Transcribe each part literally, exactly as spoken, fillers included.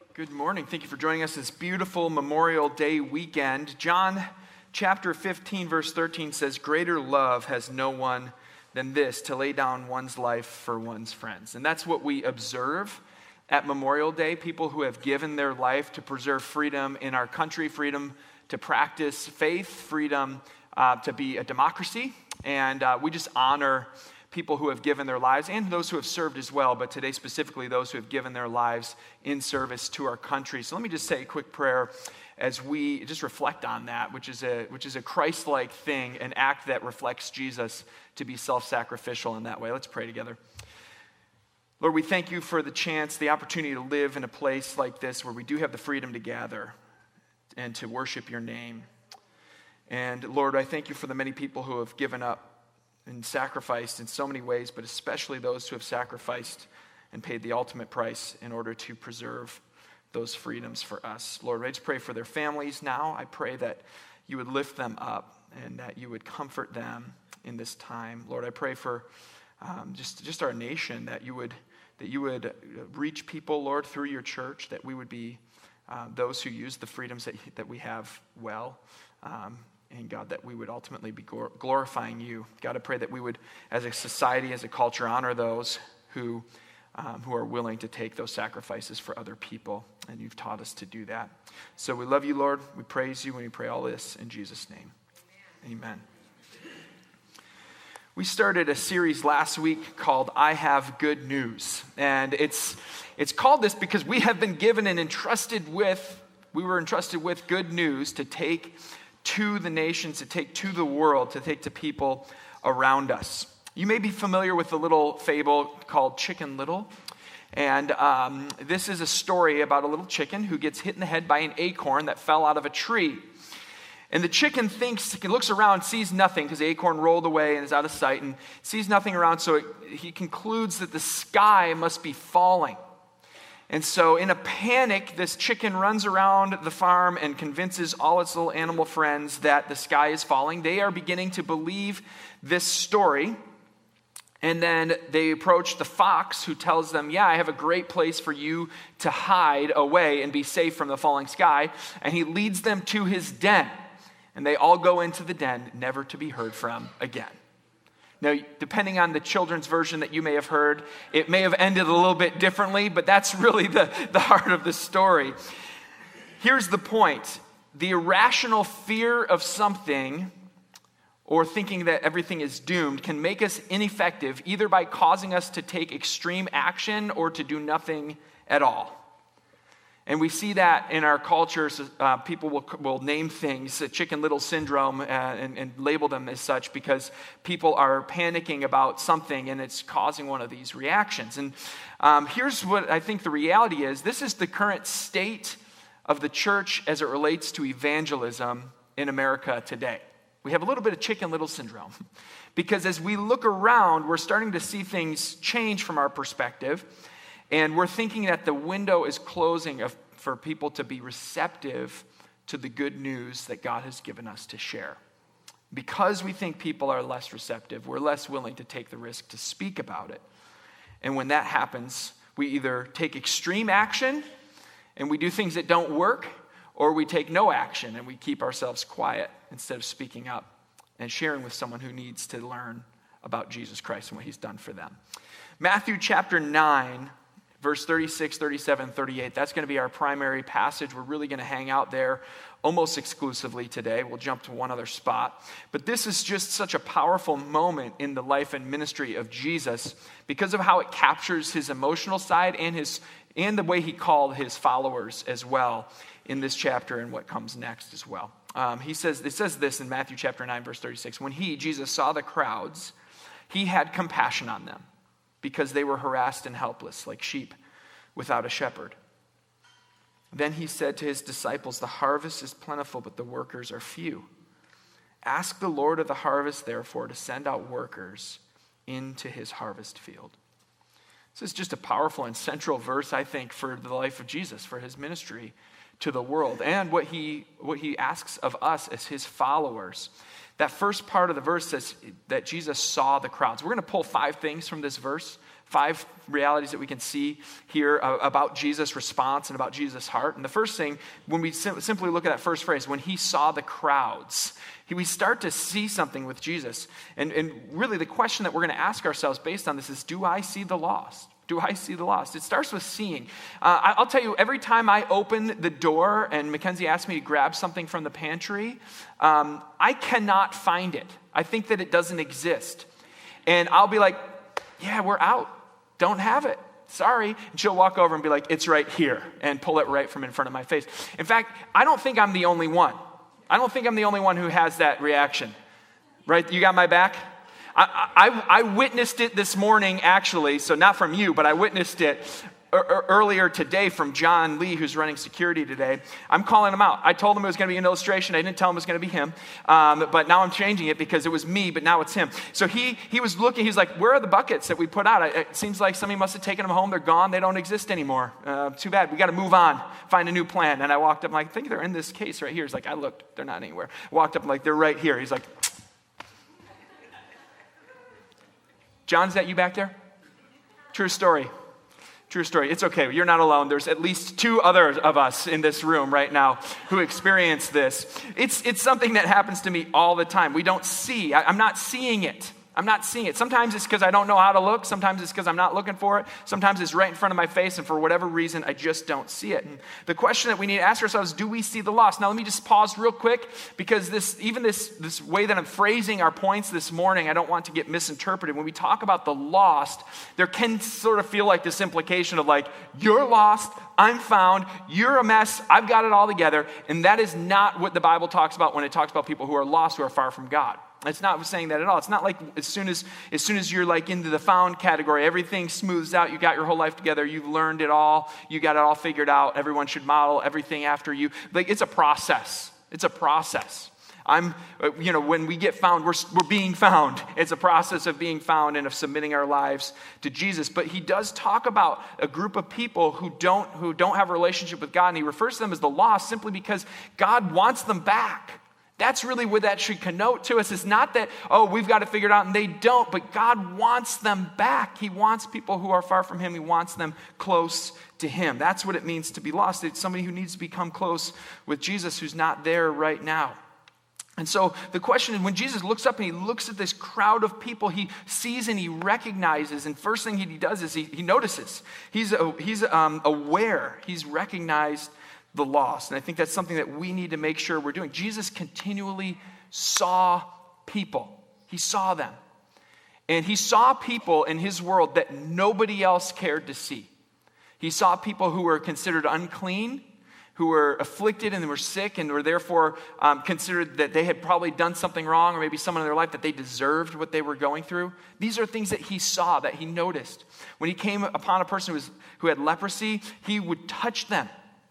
Good morning. Thank you for joining us this beautiful Memorial Day weekend. John chapter fifteen, verse thirteen says, "Greater love has no one than this, to lay down one's life for one's friends." And that's what we observe at Memorial Day, people who have given their life to preserve freedom in our country, freedom to practice faith, freedom uh, to be a democracy. And uh, we just honor people who have given their lives and those who have served as well, but today specifically those who have given their lives in service to our country. So let me just say a quick prayer as we just reflect on that, which is a which is a Christ-like thing, an act that reflects Jesus to be self-sacrificial in that way. Let's pray together. Lord, we thank you for the chance, the opportunity to live in a place like this where we do have the freedom to gather and to worship your name. And Lord, I thank you for the many people who have given up and sacrificed in so many ways, but especially those who have sacrificed and paid the ultimate price in order to preserve those freedoms for us. Lord, I just pray for their families now. I pray that you would lift them up and that you would comfort them in this time. Lord, I pray for um, just, just our nation, that you would that you would reach people, Lord, through your church, that we would be uh, those who use the freedoms that, that we have well. Um, And God, that we would ultimately be glorifying you. God, I pray that we would, as a society, as a culture, honor those who um, who are willing to take those sacrifices for other people. And you've taught us to do that. So we love you, Lord. We praise you, and we pray all this in Jesus' name. Amen. Amen. We started a series last week called I Have Good News. And it's it's called this because we have been given and entrusted with, we were entrusted with good news to take to the nations, to take to the world, to take to people around us. You may be familiar with the little fable called Chicken Little. And um, this is a story about a little chicken who gets hit in the head by an acorn that fell out of a tree. And the chicken thinks, he looks around, sees nothing because the acorn rolled away and is out of sight, and sees nothing around, so it, he concludes that the sky must be falling. And so in a panic, this chicken runs around the farm and convinces all its little animal friends that the sky is falling. They are beginning to believe this story. And then they approach the fox, who tells them, yeah, I have a great place for you to hide away and be safe from the falling sky. And he leads them to his den. And they all go into the den, never to be heard from again. Now, depending on the children's version that you may have heard, it may have ended a little bit differently, but that's really the, the heart of the story. Here's the point. The irrational fear of something, or thinking that everything is doomed, can make us ineffective, either by causing us to take extreme action or to do nothing at all. And we see that in our cultures. Uh, people will, will name things, uh, Chicken Little syndrome, uh, and, and label them as such because people are panicking about something and it's causing one of these reactions. And um, here's what I think the reality is. This is the current state of the church as it relates to evangelism in America today. We have a little bit of Chicken Little syndrome because as we look around, we're starting to see things change from our perspective. And we're thinking that the window is closing of, for people to be receptive to the good news that God has given us to share. Because we think people are less receptive, we're less willing to take the risk to speak about it. And when that happens, we either take extreme action and we do things that don't work, or we take no action and we keep ourselves quiet instead of speaking up and sharing with someone who needs to learn about Jesus Christ and what he's done for them. Matthew chapter nine, verse thirty-six, thirty-seven, thirty-eight, that's going to be our primary passage. We're really going to hang out there almost exclusively today. We'll jump to one other spot. But this is just such a powerful moment in the life and ministry of Jesus because of how it captures his emotional side and his and the way he called his followers as well in this chapter and what comes next as well. Um, he says, it says this in Matthew chapter nine, verse thirty-six, when he, Jesus, saw the crowds, he had compassion on them, because they were harassed and helpless, like sheep without a shepherd. Then he said to his disciples, the harvest is plentiful, but the workers are few. Ask the Lord of the harvest, therefore, to send out workers into his harvest field. This is just a powerful and central verse, I think, for the life of Jesus, for his ministry to the world, and what he what he asks of us as his followers. That first part of the verse says that Jesus saw the crowds. We're going to pull five things from this verse, Five realities that we can see here uh, about Jesus' response and about Jesus' heart. And the first thing, when we sim- simply look at that first phrase, when he saw the crowds, he, we start to see something with Jesus. And, and really the question that we're going to ask ourselves based on this is, do I see the lost? Do I see the lost? It starts with seeing. Uh, I, I'll tell you, every time I open the door and Mackenzie asks me to grab something from the pantry, um, I cannot find it. I think that it doesn't exist. And I'll be like, yeah, we're out. Don't have it. Sorry. And she'll walk over and be like, it's right here, and pull it right from in front of my face. In fact, I don't think I'm the only one. I don't think I'm the only one who has that reaction. Right? You got my back? I, I, I witnessed it this morning, actually, so not from you, but I witnessed it er, earlier today from John Lee, who's running security today. I'm calling him out. I told him it was going to be an illustration. I didn't tell him it was going to be him, um, but now I'm changing it because it was me, but now it's him. So he he was looking, he's like, where are the buckets that we put out? I, it seems like somebody must have taken them home. They're gone. They don't exist anymore. Uh, too bad. We got to move on, find a new plan. And I walked up, I'm like, I think they're in this case right here. He's like, I looked. They're not anywhere. Walked up, I'm like, they're right here. He's like, John, is that you back there? True story. True story. It's okay. You're not alone. There's at least two others of us in this room right now who experience this. It's, it's something that happens to me all the time. We don't see. I, I'm not seeing it. I'm not seeing it. Sometimes it's because I don't know how to look. Sometimes it's because I'm not looking for it. Sometimes it's right in front of my face, and for whatever reason, I just don't see it. And the question that we need to ask ourselves, do we see the lost? Now, let me just pause real quick, because this, even this, this way that I'm phrasing our points this morning, I don't want to get misinterpreted. When we talk about the lost, there can sort of feel like this implication of like, you're lost, I'm found, you're a mess, I've got it all together. And that is not what the Bible talks about when it talks about people who are lost, who are far from God. It's not saying that at all. It's not like as soon as as soon as you're like into the found category, everything smooths out, you got your whole life together, you've learned it all, you got it all figured out, everyone should model everything after you. Like, it's a process. It's a process. I'm, you know, when we get found, we're, we're being found. It's a process of being found and of submitting our lives to Jesus. But he does talk about a group of people who don't, who don't have a relationship with God, and he refers to them as the lost simply because God wants them back. That's really what that should connote to us. It's not that, oh, we've got it figured out and they don't, but God wants them back. He wants people who are far from him. He wants them close to him. That's what it means to be lost. It's somebody who needs to become close with Jesus who's not there right now. And so the question is, when Jesus looks up and he looks at this crowd of people, he sees and he recognizes, and first thing he does is he, he notices. He's, he's um, aware. He's recognized the lost. And I think that's something that we need to make sure we're doing. Jesus continually saw people. He saw them. And he saw people in his world that nobody else cared to see. He saw people who were considered unclean, who were afflicted and were sick and were therefore um, considered that they had probably done something wrong, or maybe someone in their life that they deserved what they were going through. These are things that he saw, that he noticed. When he came upon a person who, was, who had leprosy, he would touch them.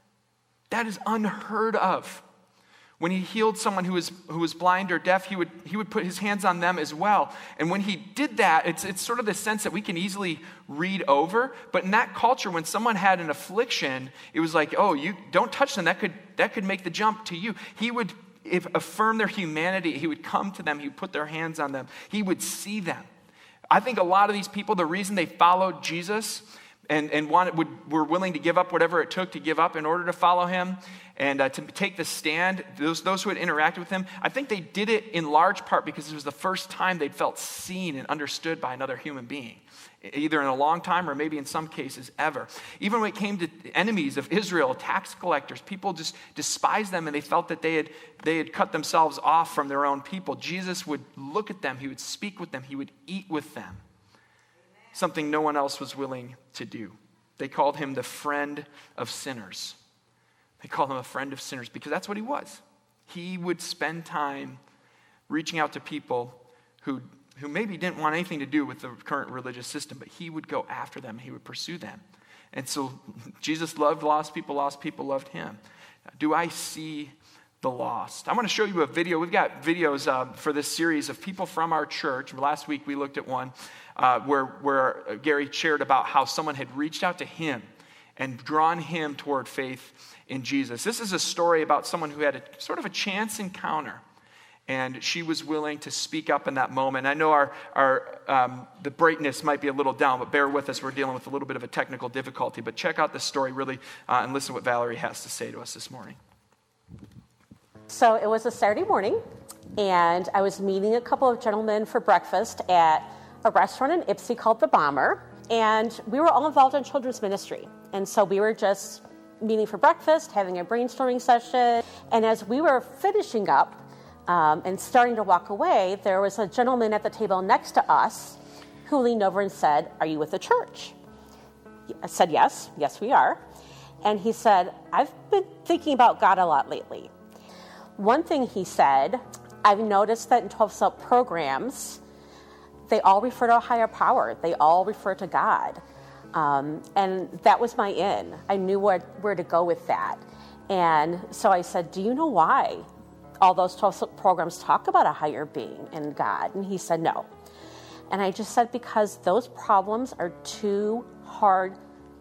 That is unheard of. When he healed someone who was who was blind or deaf, he would he would put his hands on them as well. And when he did that, it's it's sort of the sense that we can easily read over. But in that culture, when someone had an affliction, it was like, oh, you don't touch them. That could that could make the jump to you. He would if, affirm their humanity. He would come to them. He would put their hands on them. He would see them. I think a lot of these people, the reason they followed Jesus and, and wanted, would, were willing to give up whatever it took to give up in order to follow him and uh, to take the stand, those, those who had interacted with him, I think they did it in large part because it was the first time they'd felt seen and understood by another human being, either in a long time or maybe in some cases ever. Even when it came to enemies of Israel, tax collectors, people just despised them and they felt that they had, they had cut themselves off from their own people. Jesus would look at them, he would speak with them, he would eat with them. Something no one else was willing to do. They called him the friend of sinners. They called him a friend of sinners because that's what he was. He would spend time reaching out to people who, who maybe didn't want anything to do with the current religious system, but he would go after them. He would pursue them. And so Jesus loved lost people. Lost people loved him. Do I see the lost? I want to show you a video. We've got videos uh, for this series of people from our church. Last week we looked at one uh, where, where Gary shared about how someone had reached out to him and drawn him toward faith in Jesus. This is a story about someone who had a sort of a chance encounter. And she was willing to speak up in that moment. I know our, our um, the brightness might be a little down, but bear with us. We're dealing with a little bit of a technical difficulty. But check out this story really uh, and listen to what Valerie has to say to us this morning. So it was a Saturday morning, and I was meeting a couple of gentlemen for breakfast at a restaurant in Ypsi called The Bomber. And we were all involved in children's ministry. And so we were just meeting for breakfast, having a brainstorming session. And as we were finishing up, Um, and starting to walk away, there was a gentleman at the table next to us who leaned over and said, "Are you with the church?" I said, "Yes, yes we are." And he said, "I've been thinking about God a lot lately." One thing he said, "I've noticed that in twelve-step programs, they all refer to a higher power. They all refer to God." Um, and that was my in. I knew where, where to go with that. And so I said, "Do you know why all those twelve programs talk about a higher being and God?" And he said, "No." And I just said, because those problems are too hard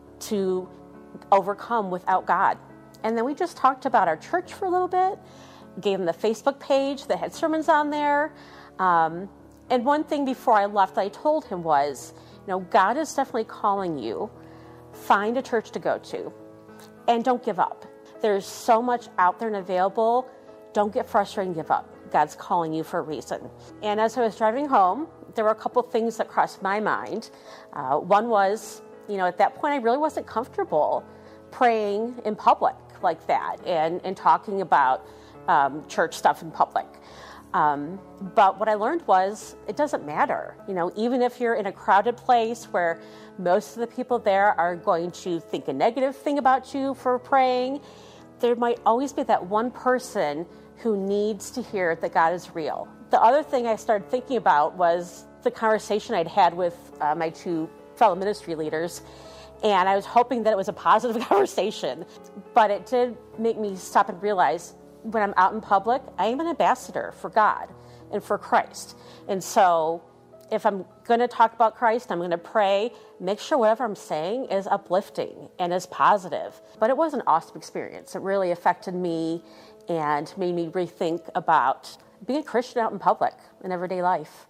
to overcome without God. And then we just talked about our church for a little bit, gave him the Facebook page that had sermons on there. Um, and one thing before I left that I told him was, you know, God is definitely calling you. Find a church to go to and don't give up. There's so much out there and available. Don't get frustrated and give up. God's calling you for a reason. And as I was driving home, there were a couple things that crossed my mind. Uh, one was, you know, at that point, I really wasn't comfortable praying in public like that and, and talking about um, church stuff in public. Um, but what I learned was it doesn't matter. You know, even if you're in a crowded place where most of the people there are going to think a negative thing about you for praying, there might always be that one person who needs to hear that God is real. The other thing I started thinking about was the conversation I'd had with uh, my two fellow ministry leaders, and I was hoping that it was a positive conversation. But it did make me stop and realize when I'm out in public, I am an ambassador for God and for Christ. And so if I'm going to talk about Christ, I'm going to pray, make sure whatever I'm saying is uplifting and is positive. But it was an awesome experience. It really affected me and made me rethink about being a Christian out in public in everyday life.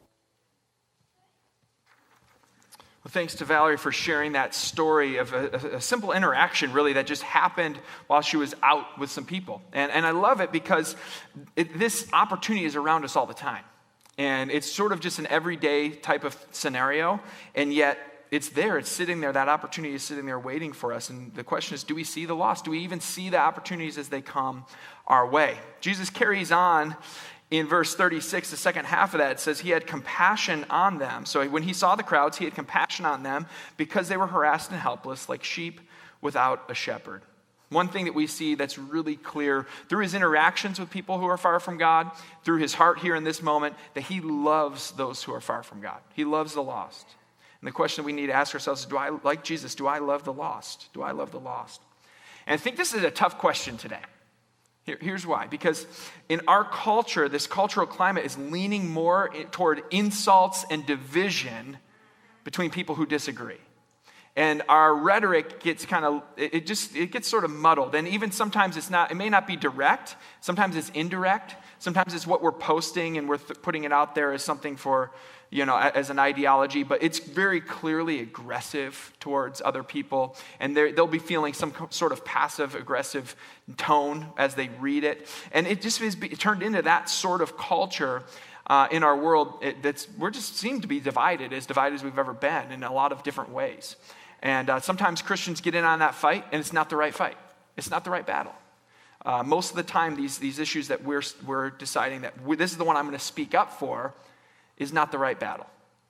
Well, thanks to Valerie for sharing that story of a, a simple interaction, really, that just happened while she was out with some people. And, and I love it because it, this opportunity is around us all the time. And it's sort of just an everyday type of scenario, and yet it's there, it's sitting there, that opportunity is sitting there waiting for us. And the question is, do we see the lost? Do we even see the opportunities as they come our way? Jesus carries on in verse thirty-six, the second half of that. It says he had compassion on them. So when he saw the crowds, he had compassion on them because they were harassed and helpless like sheep without a shepherd. One thing that we see that's really clear through his interactions with people who are far from God, through his heart here in this moment, that he loves those who are far from God. He loves the lost. And the question we need to ask ourselves is, do I, like Jesus, do I love the lost? Do I love the lost? And I think this is a tough question today. Here, here's why. Because in our culture, this cultural climate is leaning more toward insults and division between people who disagree. And our rhetoric gets kind of, it just, it gets sort of muddled. And even sometimes it's not, it may not be direct. Sometimes it's indirect. Sometimes it's what we're posting and we're th- putting it out there as something for, you know, as an ideology. But it's very clearly aggressive towards other people. And they'll be feeling some sort of passive aggressive tone as they read it. And it just is be, turned into that sort of culture uh, in our world. It, that's, we're just seem to be divided, as divided as we've ever been in a lot of different ways. And uh, sometimes Christians get in on that fight, and it's not the right fight. It's not the right battle. Uh, most of the time, these, these issues that we're, we're deciding that we, this is the one I'm going to speak up for is not the right battle.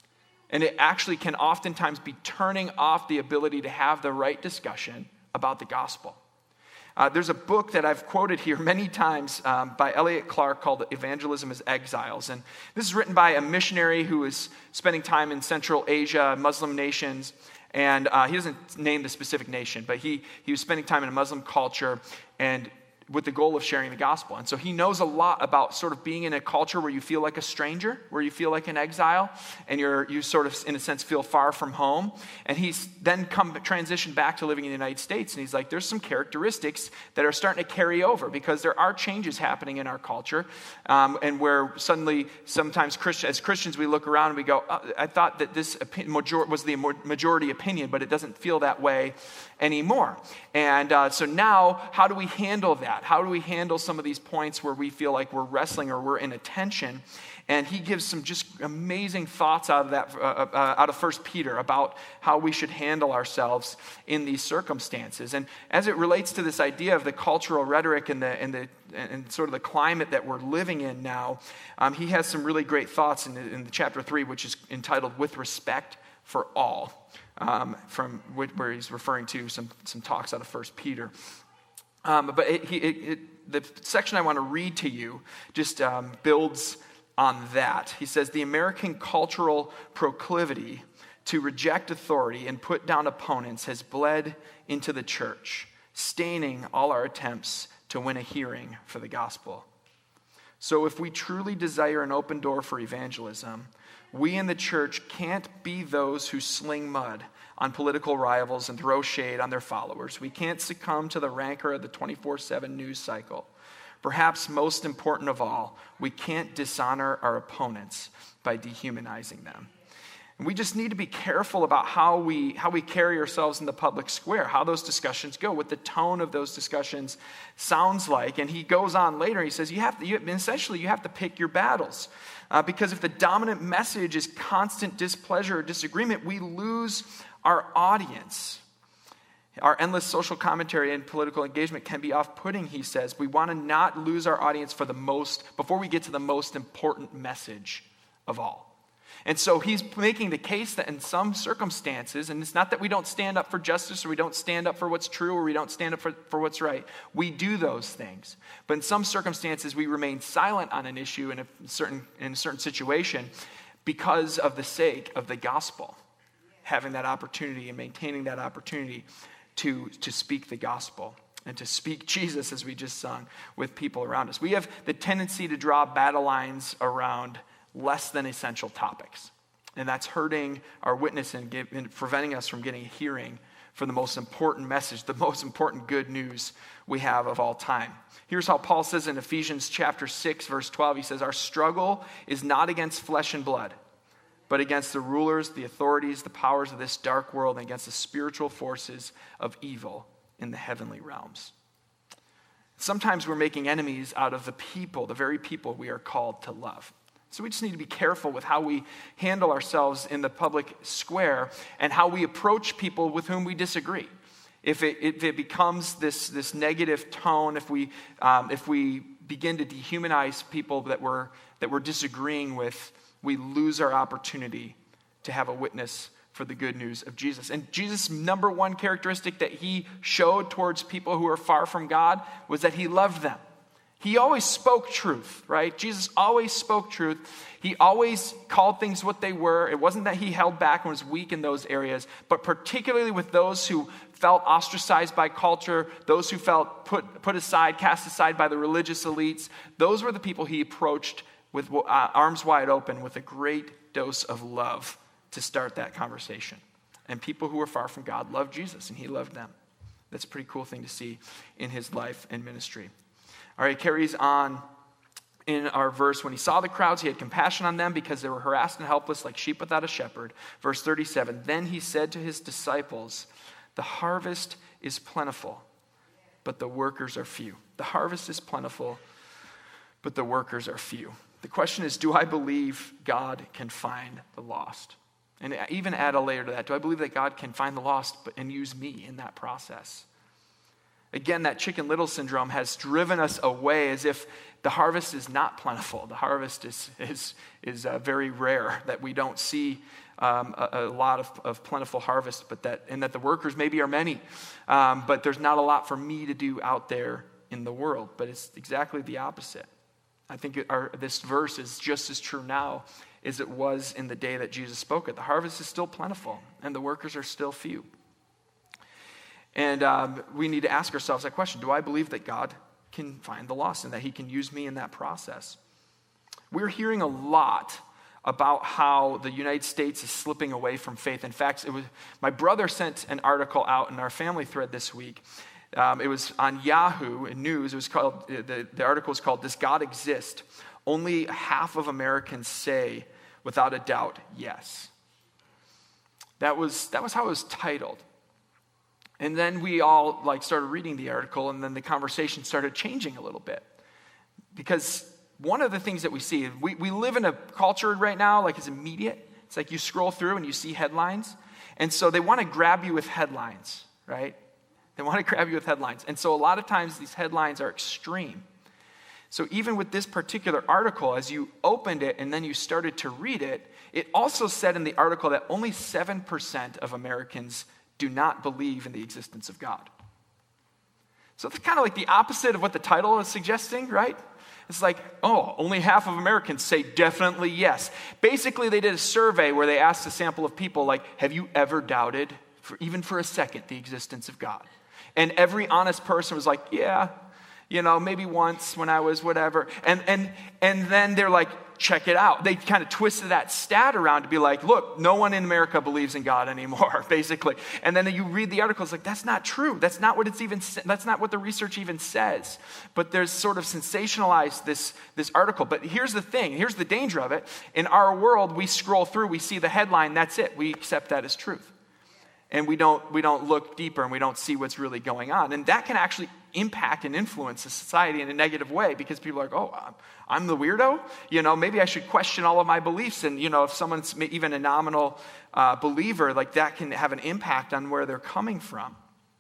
And it actually can oftentimes be turning off the ability to have the right discussion about the gospel. Uh, there's a book that I've quoted here many times um, by Elliot Clark called Evangelism as Exiles. And this is written by a missionary who is spending time in Central Asia, Muslim nations. And uh, he doesn't name the specific nation, but he, he was spending time in a Muslim culture and with the goal of sharing the gospel. And so he knows a lot about sort of being in a culture where you feel like a stranger, where you feel like an exile, and you're you sort of, in a sense, feel far from home. And he's then come transitioned back to living in the United States, and he's like, there's some characteristics that are starting to carry over because there are changes happening in our culture, um, and where suddenly, sometimes Christian, as Christians, we look around and we go, oh, I thought that this opinion, major, was the majority opinion, but it doesn't feel that way anymore. And uh, so now, how do we handle that? How do we handle some of these points where we feel like we're wrestling or we're in a tension? And he gives some just amazing thoughts out of that, uh, uh, out of First Peter about how we should handle ourselves in these circumstances. And as it relates to this idea of the cultural rhetoric and the and the and sort of the climate that we're living in now, um, he has some really great thoughts in, the, in the chapter three, which is entitled "With Respect for All," um, from where he's referring to some some talks out of First Peter. Um, but it, it, it, the section I want to read to you just um, builds on that. He says, the American cultural proclivity to reject authority and put down opponents has bled into the church, staining all our attempts to win a hearing for the gospel. So if we truly desire an open door for evangelism, we in the church can't be those who sling mud on political rivals and throw shade on their followers. We can't succumb to the rancor of the twenty-four seven news cycle. Perhaps most important of all, we can't dishonor our opponents by dehumanizing them. And we just need to be careful about how we how we carry ourselves in the public square, how those discussions go, what the tone of those discussions sounds like. And he goes on later, he says, you have to, you, essentially you have to pick your battles. Uh, because if the dominant message is constant displeasure or disagreement, we lose our audience. Our endless social commentary and political engagement can be off-putting, he says. We want to not lose our audience for the most, before we get to the most important message of all. And so he's making the case that in some circumstances, and it's not that we don't stand up for justice or we don't stand up for what's true or we don't stand up for, for what's right. We do those things. But in some circumstances, we remain silent on an issue in a certain, in a certain situation because of the sake of the gospel. Having that opportunity and maintaining that opportunity to, to speak the gospel and to speak Jesus, as we just sung, with people around us. We have the tendency to draw battle lines around less than essential topics. And that's hurting our witness and, give, and preventing us from getting a hearing for the most important message, the most important good news we have of all time. Here's how Paul says in Ephesians chapter six, verse twelve. He says, our struggle is not against flesh and blood, but against the rulers, the authorities, the powers of this dark world, and against the spiritual forces of evil in the heavenly realms. Sometimes we're making enemies out of the people, the very people we are called to love. So we just need to be careful with how we handle ourselves in the public square and how we approach people with whom we disagree. If it, if it becomes this, this negative tone, if we, um, if we begin to dehumanize people that we're, that we're disagreeing with, we lose our opportunity to have a witness for the good news of Jesus. And Jesus' number one characteristic that he showed towards people who are far from God was that he loved them. He always spoke truth, right? Jesus always spoke truth. He always called things what they were. It wasn't that he held back and was weak in those areas, but particularly with those who felt ostracized by culture, those who felt put, put aside, cast aside by the religious elites. Those were the people he approached with uh, arms wide open with a great dose of love to start that conversation. And people who were far from God loved Jesus, and he loved them. That's a pretty cool thing to see in his life and ministry. All right, it carries on in our verse. When he saw the crowds, he had compassion on them because they were harassed and helpless like sheep without a shepherd. Verse thirty-seven, then he said to his disciples, the harvest is plentiful, but the workers are few. The harvest is plentiful, but the workers are few. The question is, do I believe God can find the lost? And even add a layer to that. Do I believe that God can find the lost and use me in that process? Again, that Chicken Little syndrome has driven us away as if the harvest is not plentiful. The harvest is is is uh, very rare, that we don't see um, a, a lot of, of plentiful harvest, but that and that the workers maybe are many, um, but there's not a lot for me to do out there in the world. But it's exactly the opposite. I think it, our, this verse is just as true now as it was in the day that Jesus spoke it. The harvest is still plentiful, and the workers are still few. And um, we need to ask ourselves that question. Do I believe that God can find the lost and that he can use me in that process. We're hearing a lot about how the United States is slipping away from faith. In fact, it was my brother sent an article out in our family thread this week. Um, it was on Yahoo News. It was called, the, the article was called, "Does God Exist? Only half of Americans say, without a doubt, yes." That was, that was how it was titled. And then we all like started reading the article, and then the conversation started changing a little bit. Because one of the things that we see, we, we live in a culture right now, like it's immediate. It's like you scroll through and you see headlines. And so they want to grab you with headlines, right? They want to grab you with headlines. And so a lot of times these headlines are extreme. So even with this particular article, as you opened it and then you started to read it, it also said in the article that only seven percent of Americans do not believe in the existence of God. So it's kind of like the opposite of what the title is suggesting, right? It's like, oh, only half of Americans say definitely yes. Basically, they did a survey where they asked a sample of people, like, have you ever doubted, for, even for a second, the existence of God? And every honest person was like, yeah, you know, maybe once when I was whatever. And and and then they're like, check it out. They kind of twisted that stat around to be like, look, no one in America believes in God anymore, basically. And then you read the article, it's like, that's not true. That's not what it's even, that's not what the research even says. But there's sort of sensationalized this, this article. But here's the thing, here's the danger of it. In our world, we scroll through, we see the headline, that's it. We accept that as truth. And we don't we don't look deeper and we don't see what's really going on. And that can actually impact and influence the society in a negative way because people are like, oh, I'm, I'm the weirdo? You know, maybe I should question all of my beliefs. And, you know, if someone's even a nominal uh, believer, like that can have an impact on where they're coming from.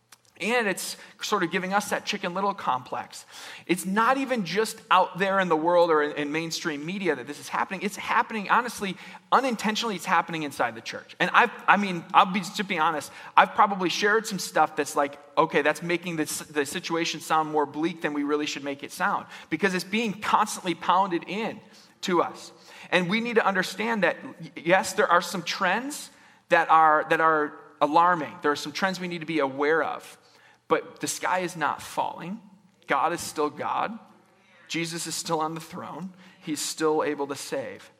And it's sort of giving us that Chicken Little complex. It's not even just out there in the world or in, in mainstream media that this is happening. It's happening, honestly, unintentionally, it's happening inside the church. And I've, I mean, I'll be, to be honest, I've probably shared some stuff that's like, okay, that's making this, the situation sound more bleak than we really should make it sound. Because it's being constantly pounded in to us. And we need to understand that, yes, there are some trends that are that are alarming. There are some trends we need to be aware of. But the sky is not falling. God is still God. Jesus is still on the throne. He's still able to save.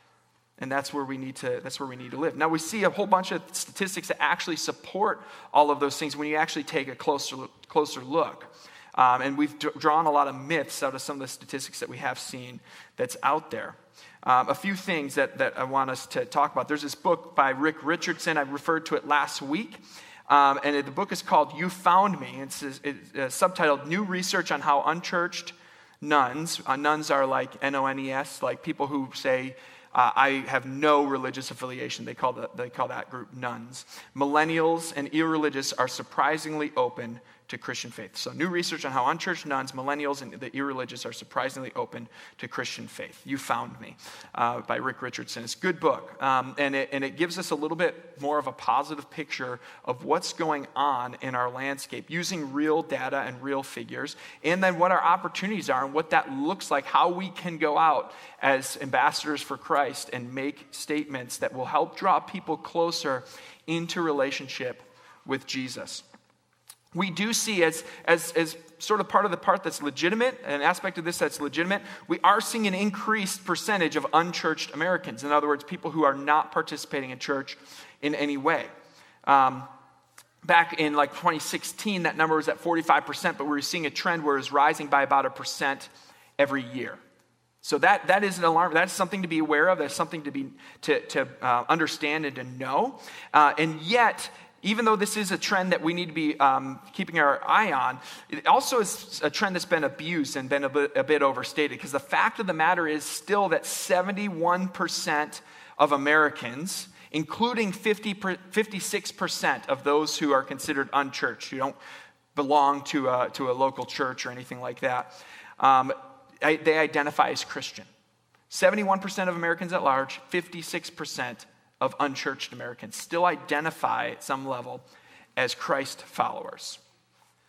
And that's where we need to, that's where we need to live. Now we see a whole bunch of statistics that actually support all of those things when you actually take a closer, closer look. Um, and we've d- drawn a lot of myths out of some of the statistics that we have seen that's out there. Um, a few things that, that I want us to talk about. There's this book by Rick Richardson. I referred to it last week. Um, and it, the book is called You Found Me. It's, it's, it's uh, subtitled New Research on How Unchurched Nuns, uh, nuns are like N O N E S, like people who say, uh, I have no religious affiliation. They call, the, they call that group nuns. Millennials and irreligious are surprisingly open to Christian faith. So new research on how unchurched nuns, millennials, and the irreligious are surprisingly open to Christian faith. You Found Me, uh, by Rick Richardson. It's a good book, um, and, it, and it gives us a little bit more of a positive picture of what's going on in our landscape using real data and real figures, and then what our opportunities are and what that looks like, how we can go out as ambassadors for Christ and make statements that will help draw people closer into relationship with Jesus. We do see as, as, as sort of part of the part that's legitimate, an aspect of this that's legitimate, we are seeing an increased percentage of unchurched Americans. In other words, people who are not participating in church in any way. Um, back in like twenty sixteen, that number was at forty-five percent, but we were seeing a trend where it's rising by about a percent every year. So that, that is an alarm. That's something to be aware of. That's something to be to, to uh, understand and to know. Uh, and yet, even though this is a trend that we need to be um, keeping our eye on, it also is a trend that's been abused and been a bit, a bit overstated. Because the fact of the matter is still that seventy-one percent of Americans, including fifty, fifty-six percent of those who are considered unchurched, who don't belong to a, to a local church or anything like that, um, they identify as Christian. seventy-one percent of Americans at large, fifty-six percent of unchurched Americans still identify at some level as Christ followers.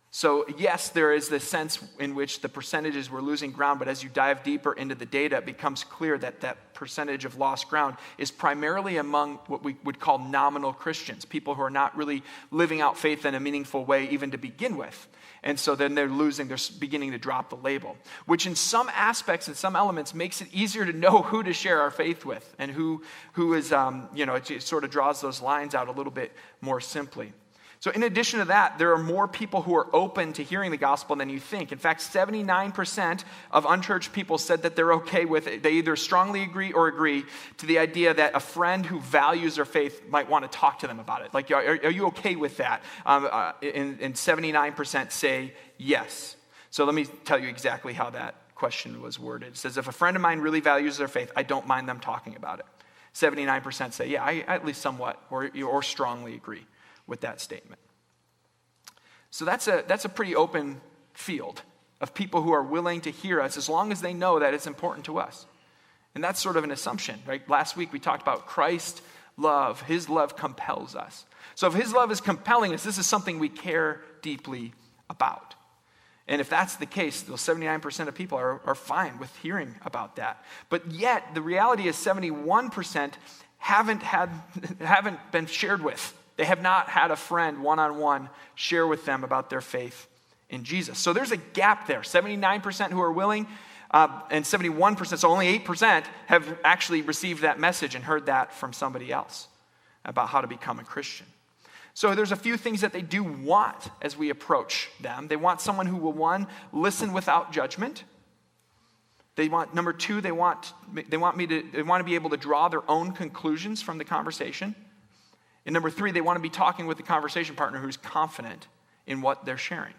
So yes, there is this sense in which the percentages were losing ground, but as you dive deeper into the data, it becomes clear that that percentage of lost ground is primarily among what we would call nominal Christians, people who are not really living out faith in a meaningful way even to begin with. And so then they're losing, they're beginning to drop the label, which in some aspects and some elements makes it easier to know who to share our faith with and who, who is, um, you know, it, it sort of draws those lines out a little bit more simply. So in addition to that, there are more people who are open to hearing the gospel than you think. In fact, seventy-nine percent of unchurched people said that they're okay with it. They either strongly agree or agree to the idea that a friend who values their faith might want to talk to them about it. Like, are, are you okay with that? Um, uh, and, and seventy-nine percent say yes. So let me tell you exactly how that question was worded. It says, if a friend of mine really values their faith, I don't mind them talking about it. seventy-nine percent say, yeah, I at least somewhat or, or strongly agree with that statement. So that's a that's a pretty open field of people who are willing to hear us as long as they know that it's important to us. And that's sort of an assumption, right? Last week we talked about Christ's love. His love compels us. So if his love is compelling us, this is something we care deeply about. And if that's the case, those seventy-nine percent of people are, are fine with hearing about that. But yet the reality is seventy-one percent haven't had haven't been shared with. They have not had a friend one-on-one share with them about their faith in Jesus. So there's a gap there. seventy-nine percent who are willing uh, and seventy-one percent, so only eight percent have actually received that message and heard that from somebody else about how to become a Christian. So there's a few things that they do want as we approach them. They want someone who will, one, listen without judgment. They want, number two, they want, they want me to, they want to be able to draw their own conclusions from the conversation. And number three, they want to be talking with the conversation partner who's confident in what they're sharing.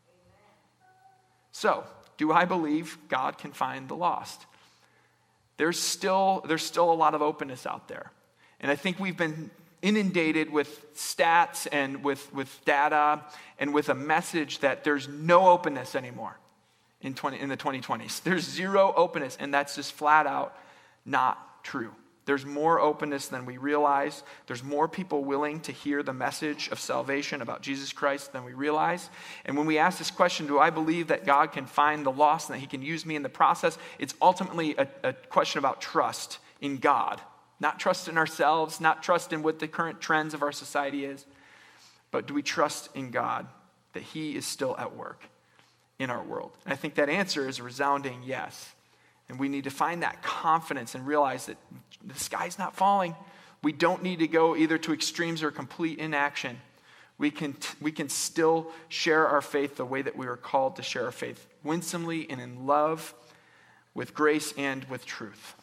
So, do I believe God can find the lost? There's still, there's still a lot of openness out there. And I think we've been inundated with stats and with, with data and with a message that there's no openness anymore in, twenty, in the twenty twenties. There's zero openness, and that's just flat out not true. There's more openness than we realize. There's more people willing to hear the message of salvation about Jesus Christ than we realize. And when we ask this question, do I believe that God can find the lost and that he can use me in the process? It's ultimately a, a question about trust in God. Not trust in ourselves, not trust in what the current trends of our society is, but do we trust in God that he is still at work in our world? And I think that answer is a resounding yes. And we need to find that confidence and realize that the sky's not falling. We don't need to go either to extremes or complete inaction. We can, we can still share our faith the way that we were called to share our faith, winsomely and in love, with grace and with truth.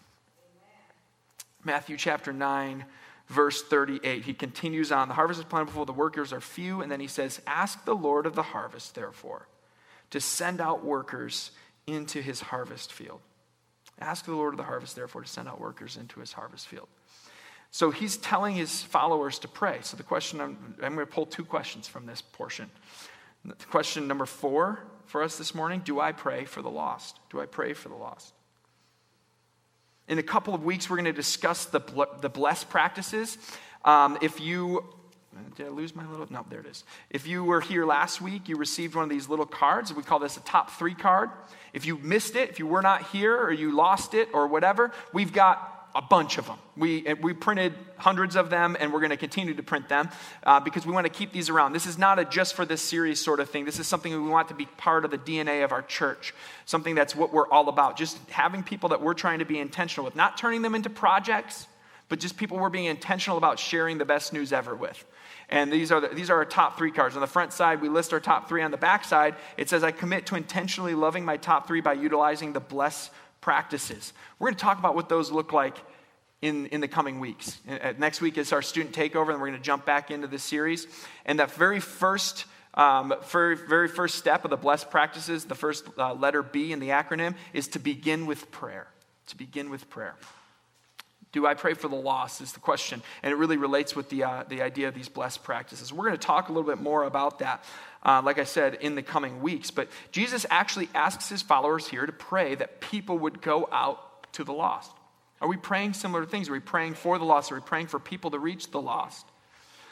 Matthew chapter nine, verse thirty-eight, he continues on. The harvest is plentiful, the workers are few. And then he says, ask the Lord of the harvest, therefore, to send out workers into his harvest field. Ask the Lord of the harvest, therefore, to send out workers into his harvest field. So he's telling his followers to pray. So the question, I'm, I'm going to pull two questions from this portion. Question number four for us this morning, do I pray for the lost? Do I pray for the lost? In a couple of weeks, we're going to discuss the, the blessed practices. Um, if you, did I lose my little, no, there it is. If you were here last week, you received one of these little cards. We call this a top three card. If you missed it, if you were not here or you lost it or whatever, we've got a bunch of them. We we printed hundreds of them, and we're going to continue to print them uh, because we want to keep these around. This is not a just for this series sort of thing. This is something we want to be part of the D N A of our church, something that's what we're all about, just having people that we're trying to be intentional with, not turning them into projects, but just people we're being intentional about sharing the best news ever with. And these are the, these are our top three cards. On the front side, we list our top three. On the back side, it says, I commit to intentionally loving my top three by utilizing the blessed practices. We're going to talk about what those look like in, in the coming weeks. And next week is our student takeover, and we're going to jump back into this series. And that very first, um, very, very first step of the blessed practices, the first uh, letter B in the acronym, is to begin with prayer. To begin with prayer. Do I pray for the lost is the question. And it really relates with the, uh, the idea of these blessed practices. We're going to talk a little bit more about that, uh, like I said, in the coming weeks. But Jesus actually asks his followers here to pray that people would go out to the lost. Are we praying similar things? Are we praying for the lost? Are we praying for people to reach the lost?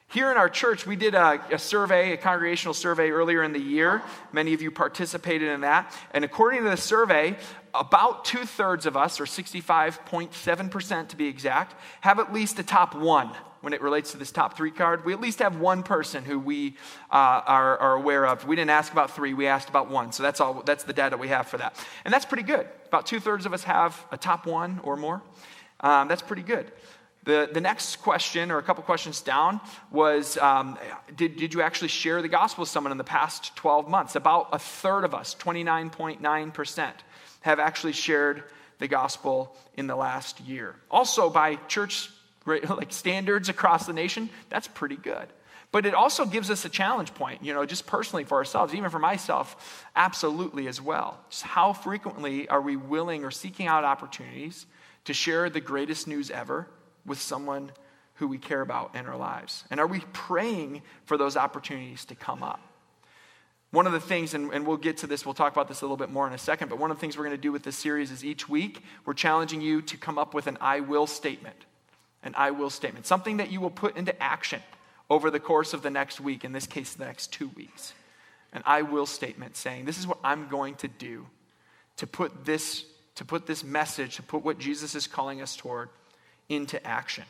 Here in our church, we did a, a survey, a congregational survey earlier in the year. Many of you participated in that. And according to the survey, about two-thirds of us, or sixty-five point seven percent to be exact, have at least a top one. When it relates to this top three card, we at least have one person who we uh, are, are aware of. We didn't ask about three, we asked about one. So that's all. That's the data we have for that. And that's pretty good. About two-thirds of us have a top one or more. Um, that's pretty good. The, the next question, or a couple questions down, was um, did, did you actually share the gospel with someone in the past twelve months? About a third of us, twenty-nine point nine percent, have actually shared the gospel in the last year. Also, by church like standards across the nation, that's pretty good. But it also gives us a challenge point, you know, just personally for ourselves, even for myself, absolutely as well. Just how frequently are we willing or seeking out opportunities to share the greatest news ever with someone who we care about in our lives? And are we praying for those opportunities to come up? One of the things, and, and we'll get to this, we'll talk about this a little bit more in a second, but one of the things we're going to do with this series is each week, we're challenging you to come up with an I will statement. An I will statement. Something that you will put into action over the course of the next week, in this case, the next two weeks. An I will statement saying, this is what I'm going to do to put this, to put this message, to put what Jesus is calling us toward into action.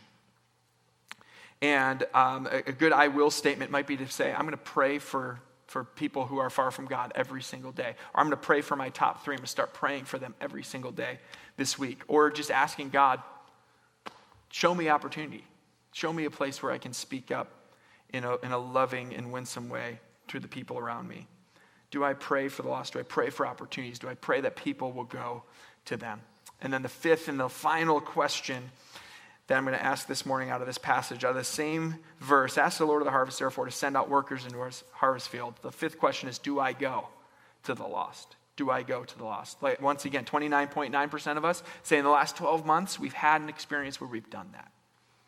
And um, a, a good I will statement might be to say, I'm going to pray for, for people who are far from God every single day. Or I'm going to pray for my top three. I'm going to start praying for them every single day this week. Or just asking God, show me opportunity. Show me a place where I can speak up in a, in a loving and winsome way to the people around me. Do I pray for the lost? Do I pray for opportunities? Do I pray that people will go to them? And then the fifth and the final question that I'm going to ask this morning out of this passage, out of the same verse, ask the Lord of the harvest, therefore, to send out workers into his harvest field. The fifth question is, do I go to the lost? Do I go to the lost? Like, once again, twenty-nine point nine percent of us say in the last twelve months, we've had an experience where we've done that.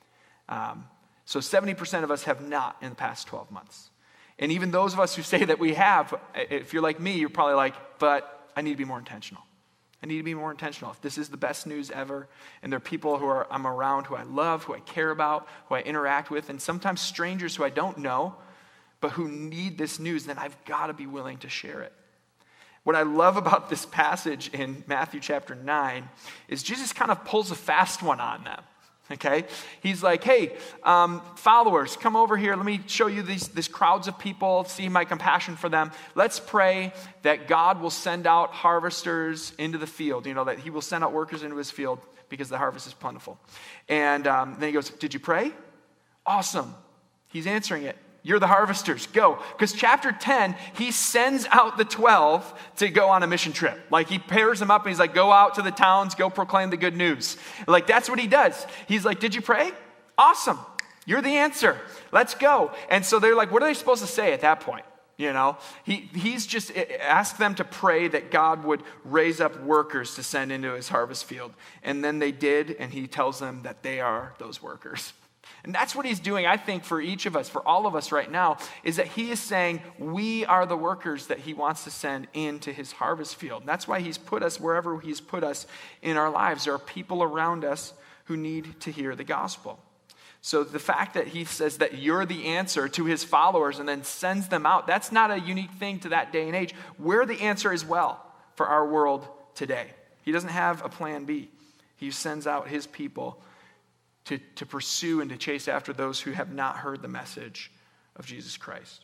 Um, so seventy percent of us have not in the past twelve months. And even those of us who say that we have, if you're like me, you're probably like, but I need to be more intentional. I need to be more intentional. If this is the best news ever, and there are people who are I'm around who I love, who I care about, who I interact with, and sometimes strangers who I don't know, but who need this news, then I've got to be willing to share it. What I love about this passage in Matthew chapter nine is Jesus kind of pulls a fast one on them. Okay? He's like, hey, um, followers, come over here. Let me show you these, these crowds of people, see my compassion for them. Let's pray that God will send out harvesters into the field, you know, that he will send out workers into his field because the harvest is plentiful. And um, then he goes, did you pray? Awesome. He's answering it. You're the harvesters, go. Because chapter ten, he sends out the twelve to go on a mission trip. Like he pairs them up and he's like, go out to the towns, go proclaim the good news. Like that's what he does. He's like, did you pray? Awesome. You're the answer. Let's go. And so they're like, what are they supposed to say at that point? You know, he he's just asked them to pray that God would raise up workers to send into his harvest field. And then they did, and he tells them that they are those workers. And that's what he's doing, I think, for each of us, for all of us right now, is that he is saying we are the workers that he wants to send into his harvest field. And that's why he's put us wherever he's put us in our lives. There are people around us who need to hear the gospel. So the fact that he says that you're the answer to his followers and then sends them out, that's not a unique thing to that day and age. We're the answer as well for our world today. He doesn't have a plan B. He sends out his people To, to pursue and to chase after those who have not heard the message of Jesus Christ.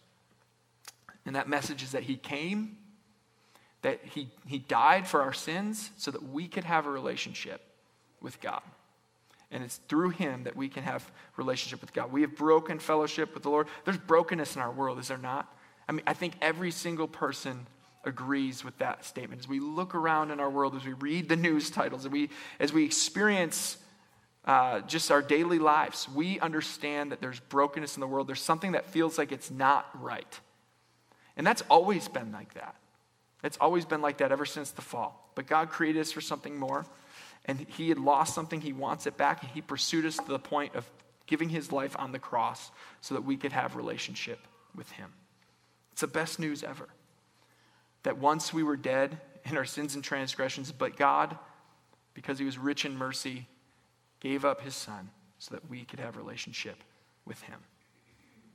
And that message is that he came, that he, he died for our sins so that we could have a relationship with God. And it's through him that we can have a relationship with God. We have broken fellowship with the Lord. There's brokenness in our world, is there not? I mean, I think every single person agrees with that statement. As we look around in our world, as we read the news titles, as we, as we experience Uh, just our daily lives, we understand that there's brokenness in the world. There's something that feels like it's not right. And that's always been like that. It's always been like that ever since the fall. But God created us for something more. And he had lost something. He wants it back. And he pursued us to the point of giving his life on the cross so that we could have relationship with him. It's the best news ever. That once we were dead in our sins and transgressions, but God, because he was rich in mercy, gave up his son so that we could have relationship with him.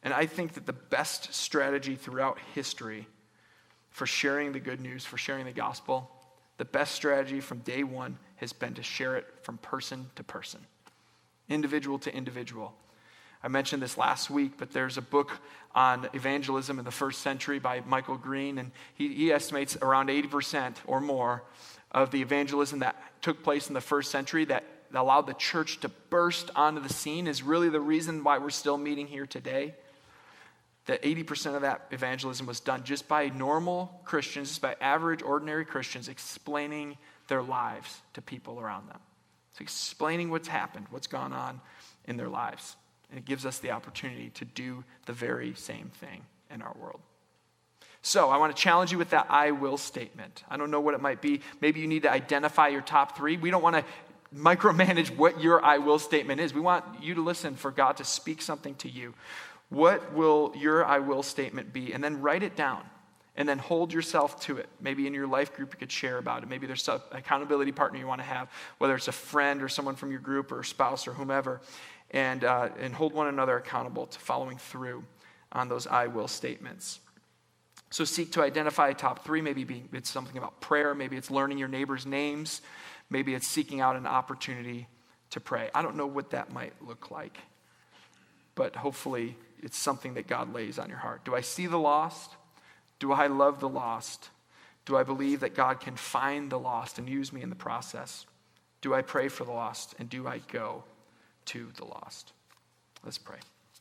And I think that the best strategy throughout history for sharing the good news, for sharing the gospel, the best strategy from day one has been to share it from person to person, individual to individual. I mentioned this last week, but there's a book on evangelism in the first century by Michael Green, and he, he estimates around eighty percent or more of the evangelism that took place in the first century that allowed the church to burst onto the scene is really the reason why we're still meeting here today. That eighty percent of that evangelism was done just by normal Christians, just by average, ordinary Christians explaining their lives to people around them. So explaining what's happened, what's gone on in their lives. And it gives us the opportunity to do the very same thing in our world. So I want to challenge you with that I will statement. I don't know what it might be. Maybe you need to identify your top three. We don't want to micromanage what your I will statement is. We want you to listen for God to speak something to you. What will your I will statement be? And then write it down. And then hold yourself to it. Maybe in your life group you could share about it. Maybe there's an accountability partner you want to have, whether it's a friend or someone from your group or a spouse or whomever. And, uh, and hold one another accountable to following through on those I will statements. So seek to identify a top three. Maybe being, it's something about prayer. Maybe it's learning your neighbor's names. Maybe it's seeking out an opportunity to pray. I don't know what that might look like. But hopefully it's something that God lays on your heart. Do I see the lost? Do I love the lost? Do I believe that God can find the lost and use me in the process? Do I pray for the lost? And do I go to the lost? Let's pray.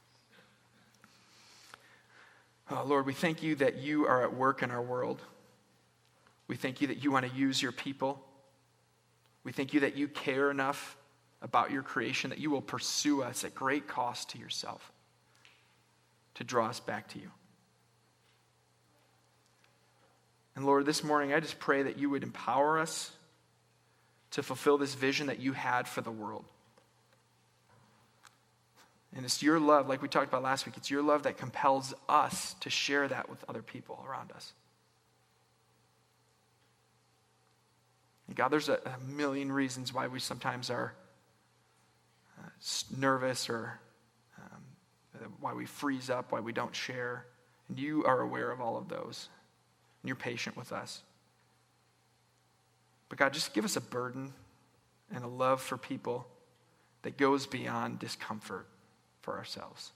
Oh, Lord, we thank you that you are at work in our world. We thank you that you want to use your people. We thank you that you care enough about your creation that you will pursue us at great cost to yourself to draw us back to you. And Lord, this morning I just pray that you would empower us to fulfill this vision that you had for the world. And it's your love, like we talked about last week, it's your love that compels us to share that with other people around us. And God, there's a, a million reasons why we sometimes are uh, nervous or um, why we freeze up, why we don't share. And you are aware of all of those. And you're patient with us. But God, just give us a burden and a love for people that goes beyond discomfort for ourselves.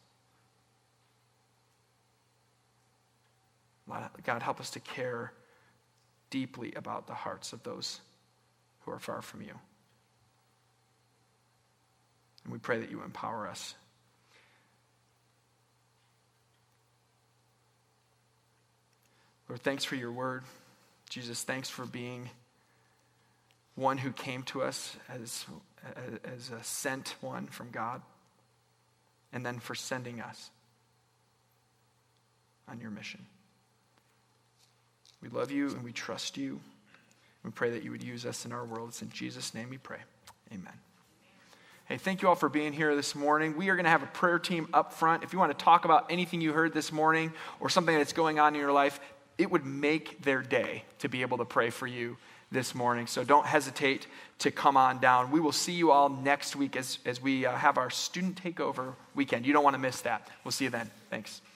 God, help us to care deeply about the hearts of those who are far from you. And we pray that you empower us. Lord, thanks for your word. Jesus, thanks for being one who came to us as, as a sent one from God, and then for sending us on your mission. We love you and we trust you. We pray that you would use us in our world. It's in Jesus' name we pray. Amen. Hey, thank you all for being here this morning. We are going to have a prayer team up front. If you want to talk about anything you heard this morning or something that's going on in your life, it would make their day to be able to pray for you this morning. So don't hesitate to come on down. We will see you all next week as, as we uh, have our student takeover weekend. You don't want to miss that. We'll see you then. Thanks.